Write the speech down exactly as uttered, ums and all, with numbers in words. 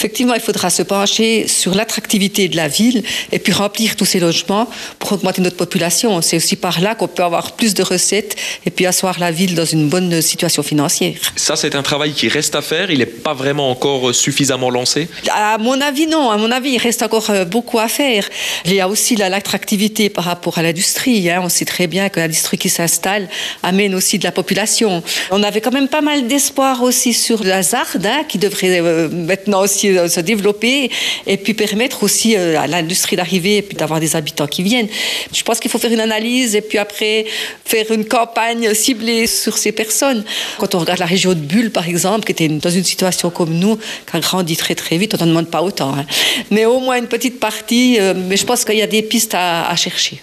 Effectivement, il faudra se pencher sur l'attractivité de la ville et puis remplir tous ces logements pour augmenter notre population. C'est aussi par là qu'on peut avoir plus de recettes et puis asseoir la ville dans une bonne situation financière. Ça, c'est un travail qui reste à faire. Il n'est pas vraiment encore suffisamment lancé. À mon avis, non. À mon avis, il reste encore beaucoup à faire. Il y a aussi l'attractivité par rapport à l'industrie. Hein. On sait très bien que l'industrie qui s'installe amène aussi de la population. On avait quand même pas mal d'espoir aussi sur la ZARD, hein, qui devrait euh, maintenant aussi euh, se développer et puis permettre aussi euh, à l'industrie d'arriver et puis d'avoir des habitants qui viennent. Je pense qu'il faut faire une analyse et puis après faire une campagne ciblée sur ces personnes. Quand on regarde la région de Bulle, par exemple, qui était dans une situation comme nous, qui a grandi très très vite, on n'en demande pas autant. Hein. Mais au moins une petite partie, euh, mais je pense qu'il y a des pistes à, à chercher.